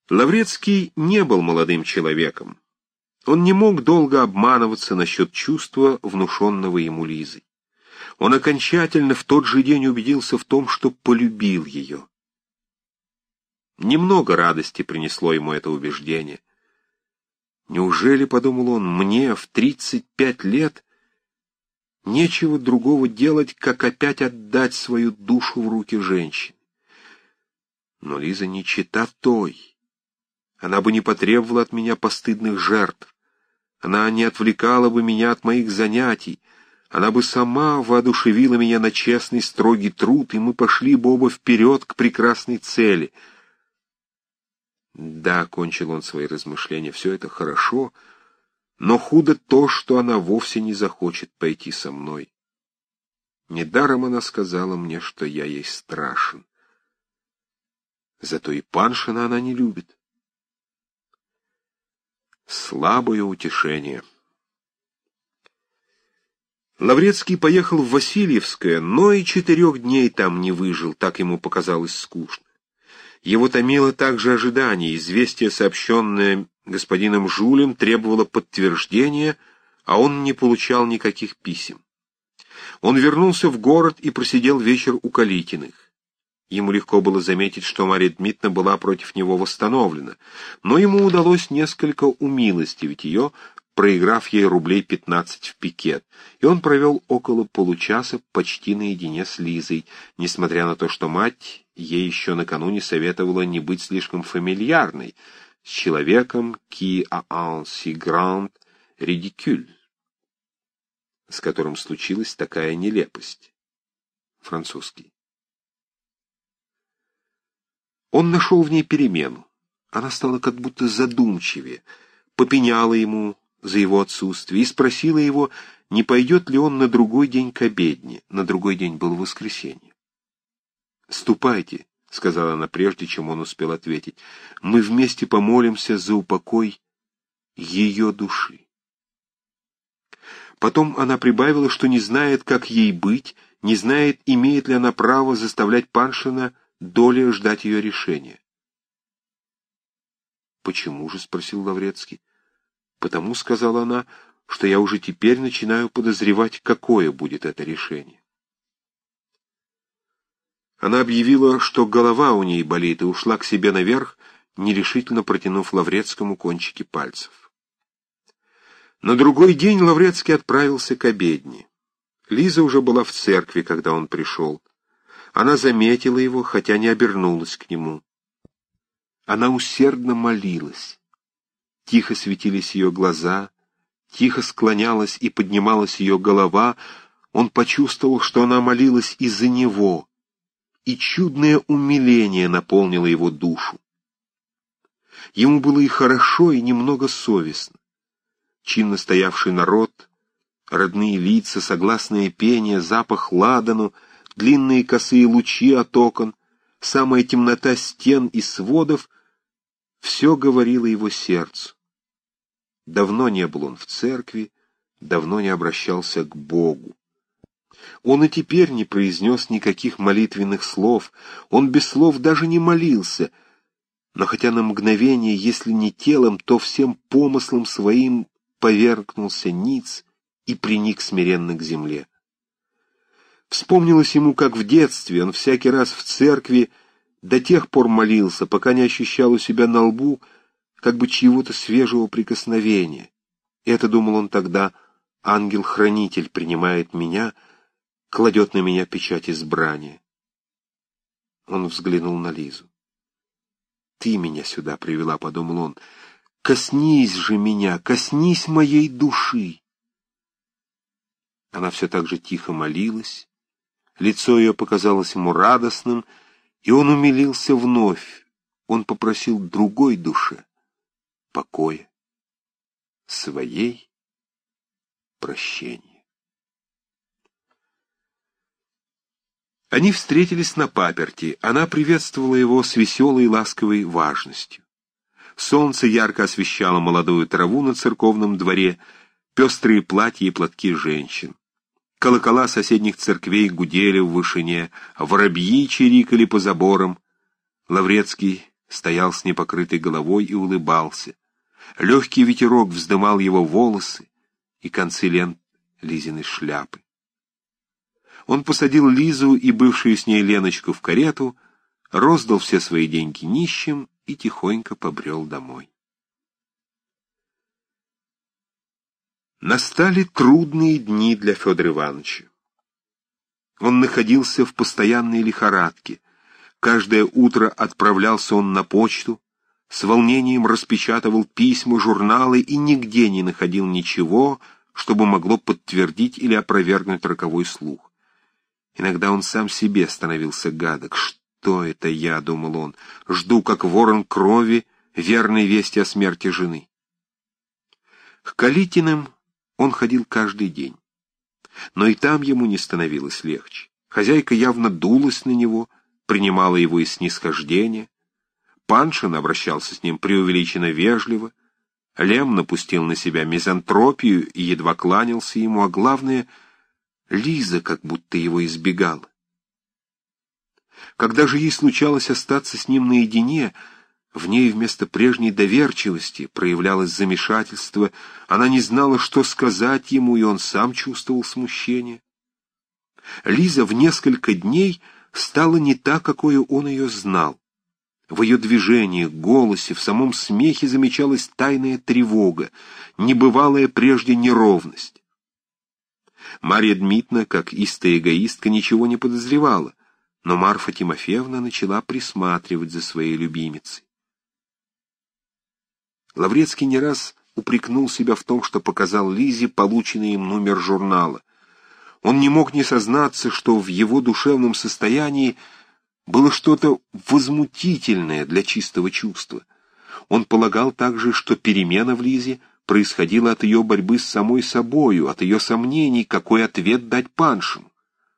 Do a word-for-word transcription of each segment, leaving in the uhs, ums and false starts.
Лаврецкий не был молодым человеком. Он не мог долго обманываться насчет чувства, внушенного ему Лизой. Он окончательно в тот же день убедился в том, что полюбил ее. Немного радости принесло ему это убеждение. Неужели, подумал он, мне в тридцать пять лет нечего другого делать, как опять отдать свою душу в руки женщины? Но Лиза не чета той. Она бы не потребовала от меня постыдных жертв. Она не отвлекала бы меня от моих занятий. Она бы сама воодушевила меня на честный, строгий труд, и мы пошли бы оба вперед к прекрасной цели. Да, — кончил он свои размышления, — все это хорошо, но худо то, что она вовсе не захочет пойти со мной. Недаром она сказала мне, что я ей страшен. Зато и Паншина она не любит. Слабое утешение. Лаврецкий поехал в Васильевское, но и четырех дней там не выжил, так ему показалось скучно. Его томило также ожидание, известие, сообщенное господином Жулем, требовало подтверждения, а он не получал никаких писем. Он вернулся в город и просидел вечер у Калитиных. Ему легко было заметить, что Марья Дмитриевна была против него восстановлена, но ему удалось несколько умилостивить ее, проиграв ей рублей пятнадцать в пикет, и он провел около получаса почти наедине с Лизой, несмотря на то, что мать ей еще накануне советовала не быть слишком фамильярной с человеком qui a un si grand ridicule, с которым случилась такая нелепость. Французский. Он нашел в ней перемену. Она стала как будто задумчивее, попеняла ему за его отсутствие и спросила его, не пойдет ли он на другой день к обедне. На другой день было воскресенье. «Ступайте», — сказала она прежде, чем он успел ответить, — «мы вместе помолимся за упокой ее души». Потом она прибавила, что не знает, как ей быть, не знает, имеет ли она право заставлять Паншина долей ждать ее решения. «Почему же?» — спросил Лаврецкий. «Потому, — сказала она, — что я уже теперь начинаю подозревать, какое будет это решение». Она объявила, что голова у ней болит, и ушла к себе наверх, нерешительно протянув Лаврецкому кончики пальцев. На другой день Лаврецкий отправился к обедне. Лиза уже была в церкви, когда он пришел. Она заметила его, хотя не обернулась к нему. Она усердно молилась. Тихо светились ее глаза, тихо склонялась и поднималась ее голова. Он почувствовал, что она молилась из-за него, и чудное умиление наполнило его душу. Ему было и хорошо, и немного совестно. Чинно стоявший народ, родные лица, согласное пение, запах ладану, длинные косые лучи от окон, самая темнота стен и сводов — все говорило его сердцу. Давно не был он в церкви, давно не обращался к Богу. Он и теперь не произнес никаких молитвенных слов, он без слов даже не молился, но хотя на мгновение, если не телом, то всем помыслом своим повергнулся ниц и приник смиренно к земле. Вспомнилось ему, как в детстве он всякий раз в церкви до тех пор молился, пока не ощущал у себя на лбу как бы чьего-то свежего прикосновения. Это, думал он тогда, ангел-хранитель принимает меня, кладет на меня печать избрания. Он взглянул на Лизу. «Ты меня сюда привела», — подумал он. «Коснись же меня, коснись моей души». Она все так же тихо молилась, лицо ее показалось ему радостным, и он умилился вновь. Он попросил другой душе покоя, своей прощения. Они встретились на паперти. Она приветствовала его с веселой и ласковой важностью. Солнце ярко освещало молодую траву на церковном дворе, пестрые платья и платки женщин. Колокола соседних церквей гудели в вышине, воробьи чирикали по заборам. Лаврецкий стоял с непокрытой головой и улыбался. Легкий ветерок вздымал его волосы и концы лент Лизиной шляпы. Он посадил Лизу и бывшую с ней Леночку в карету, роздал все свои деньги нищим и тихонько побрел домой. Настали трудные дни для Федора Ивановича. Он находился в постоянной лихорадке. Каждое утро отправлялся он на почту, с волнением распечатывал письма, журналы и нигде не находил ничего, чтобы могло подтвердить или опровергнуть роковой слух. Иногда он сам себе становился гадок. «Что это я?» — думал он. «Жду, как ворон крови, верной вести о смерти жены». К Калитиным он ходил каждый день. Но и там ему не становилось легче. Хозяйка явно дулась на него, принимала его из снисхождения. Паншин обращался с ним преувеличенно вежливо. Лем напустил на себя мизантропию и едва кланялся ему, а главное, Лиза как будто его избегала. Когда же ей случалось остаться с ним наедине, в ней вместо прежней доверчивости проявлялось замешательство, она не знала, что сказать ему, и он сам чувствовал смущение. Лиза в несколько дней стала не та, какой он ее знал. В ее движениях, голосе, в самом смехе замечалась тайная тревога, небывалая прежде неровность. Марья Дмитриевна, как истая эгоистка, ничего не подозревала, но Марфа Тимофеевна начала присматривать за своей любимицей. Лаврецкий не раз упрекнул себя в том, что показал Лизе полученный им номер журнала. Он не мог не сознаться, что в его душевном состоянии было что-то возмутительное для чистого чувства. Он полагал также, что перемена в Лизе происходила от ее борьбы с самой собою, от ее сомнений, какой ответ дать Паншину.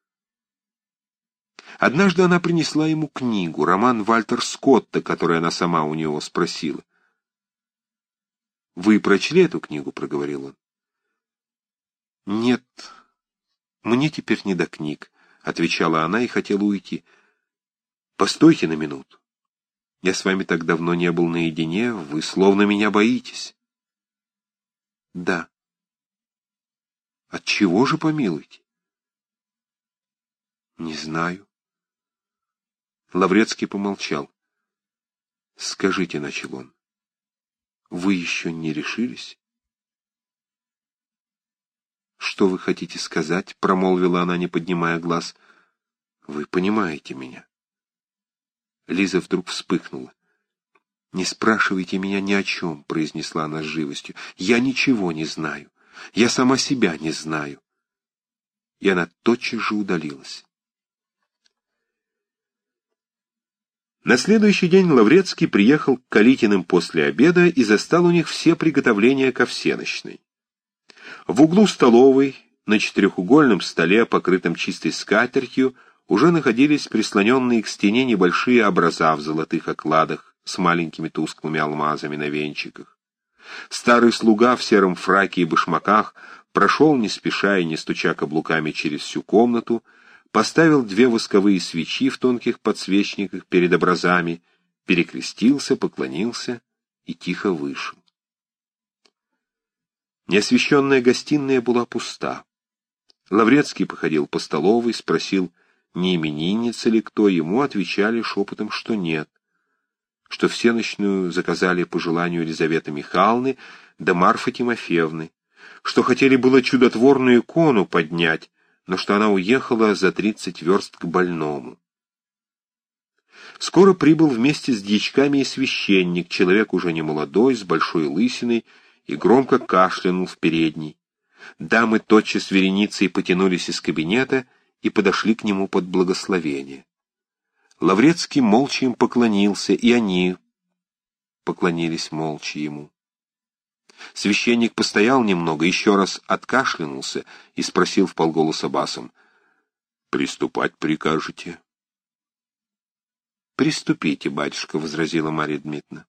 Однажды она принесла ему книгу, роман Вальтер Скотта, который она сама у него спросила. «Вы прочли эту книгу?» — проговорил он. «Нет, мне теперь не до книг», — отвечала она и хотела уйти. «Постойте на минуту. Я с вами так давно не был наедине, вы словно меня боитесь». «Да». «Отчего же, помилуйте?» «Не знаю». Лаврецкий помолчал. «Скажите», — начал он, — «вы еще не решились?» «Что вы хотите сказать?» — промолвила она, не поднимая глаз. «Вы понимаете меня». Лиза вдруг вспыхнула. «Не спрашивайте меня ни о чем», — произнесла она с живостью. «Я ничего не знаю. Я сама себя не знаю». И она тотчас же удалилась. На следующий день Лаврецкий приехал к Калитиным после обеда и застал у них все приготовления ко всенощной. В углу столовой, на четырехугольном столе, покрытом чистой скатертью, уже находились прислоненные к стене небольшие образа в золотых окладах с маленькими тусклыми алмазами на венчиках. Старый слуга в сером фраке и башмаках прошел, не спеша и не стуча каблуками через всю комнату, поставил две восковые свечи в тонких подсвечниках перед образами, перекрестился, поклонился и тихо вышел. Неосвещенная гостиная была пуста. Лаврецкий походил по столовой, спросил, не именинница ли кто, ему отвечали шепотом, что нет, что всенощную заказали по желанию Елизаветы Михайловны да Марфы Тимофеевны, что хотели было чудотворную икону поднять, но что она уехала за тридцать верст к больному. Скоро прибыл вместе с дьячками и священник, человек уже не молодой, с большой лысиной, и громко кашлянул в передней. Дамы тотчас вереницей потянулись из кабинета и подошли к нему под благословение. Лаврецкий молча им поклонился, и они поклонились молча ему. Священник постоял немного, еще раз откашлянулся и спросил вполголоса басом: «Приступать прикажете?» «Приступите, батюшка», — возразила Марья Дмитриевна.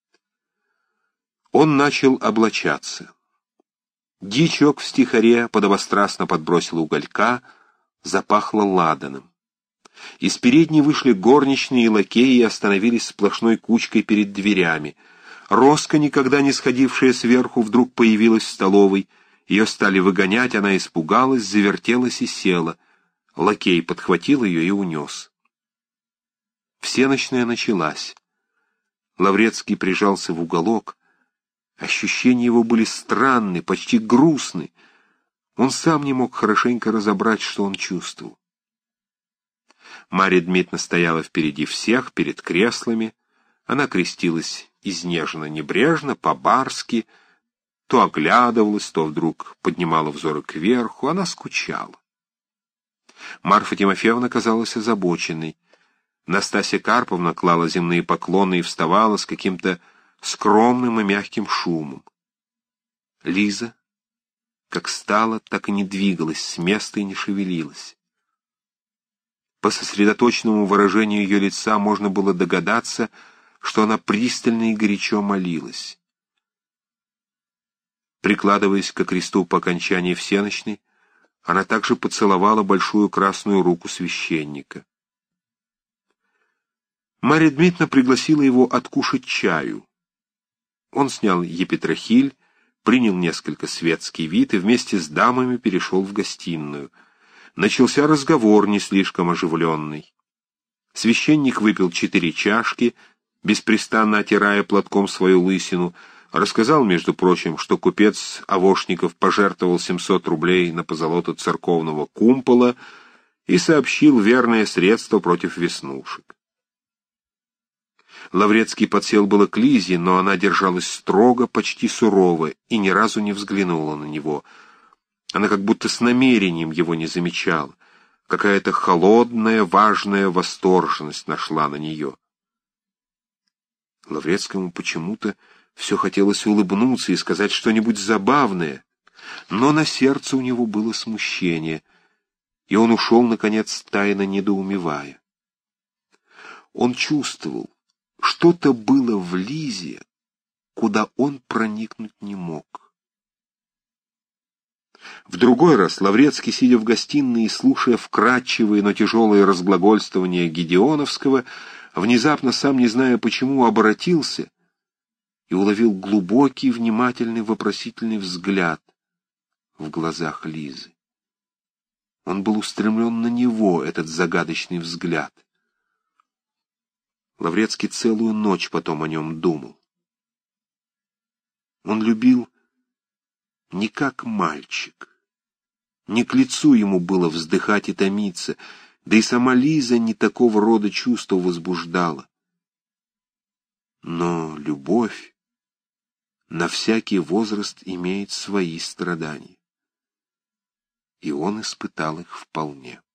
Он начал облачаться. Дьячок в стихаре подобострастно подбросил уголька, запахло ладаном. Из передней вышли горничные и лакеи и остановились сплошной кучкой перед дверями. Роска, никогда не сходившая сверху, вдруг появилась в столовой. Ее стали выгонять, она испугалась, завертелась и села. Лакей подхватил ее и унес. Всенощная началась. Лаврецкий прижался в уголок. Ощущения его были странны, почти грустны. Он сам не мог хорошенько разобрать, что он чувствовал. Марья Дмитриевна стояла впереди всех, перед креслами. Она крестилась изнеженно-небрежно, по-барски, то оглядывалась, то вдруг поднимала взоры кверху. Она скучала. Марфа Тимофеевна казалась озабоченной. Настасья Карповна клала земные поклоны и вставала с каким-то скромным и мягким шумом. Лиза, как стала, так и не двигалась с места и не шевелилась. По сосредоточенному выражению ее лица можно было догадаться, что она пристально и горячо молилась. Прикладываясь ко кресту по окончании всенощной, она также поцеловала большую красную руку священника. Марья Дмитриевна пригласила его откушать чаю. Он снял епитрахиль, принял несколько светский вид и вместе с дамами перешел в гостиную. Начался разговор, не слишком оживленный. Священник выпил четыре чашки, беспрестанно отирая платком свою лысину, рассказал, между прочим, что купец Авошников пожертвовал семьсот рублей на позолоту церковного кумпола и сообщил верное средство против веснушек. Лаврецкий подсел было к Лизе, но она держалась строго, почти сурово, и ни разу не взглянула на него. Она как будто с намерением его не замечала. Какая-то холодная, важная восторженность нашла на нее. Лаврецкому почему-то все хотелось улыбнуться и сказать что-нибудь забавное, но на сердце у него было смущение, и он ушел, наконец, тайно недоумевая. Он чувствовал, что-то было в Лизе, куда он проникнуть не мог. В другой раз Лаврецкий, сидя в гостиной и слушая вкрадчивые, но тяжелые разглагольствования Гедеоновского, внезапно, сам не зная почему, оборотился и уловил глубокий, внимательный, вопросительный взгляд в глазах Лизы. Он был устремлен на него, этот загадочный взгляд. Лаврецкий целую ночь потом о нем думал. Он любил не как мальчик. Не к лицу ему было вздыхать и томиться, да и сама Лиза не такого рода чувства возбуждала. Но любовь на всякий возраст имеет свои страдания, и он испытал их вполне.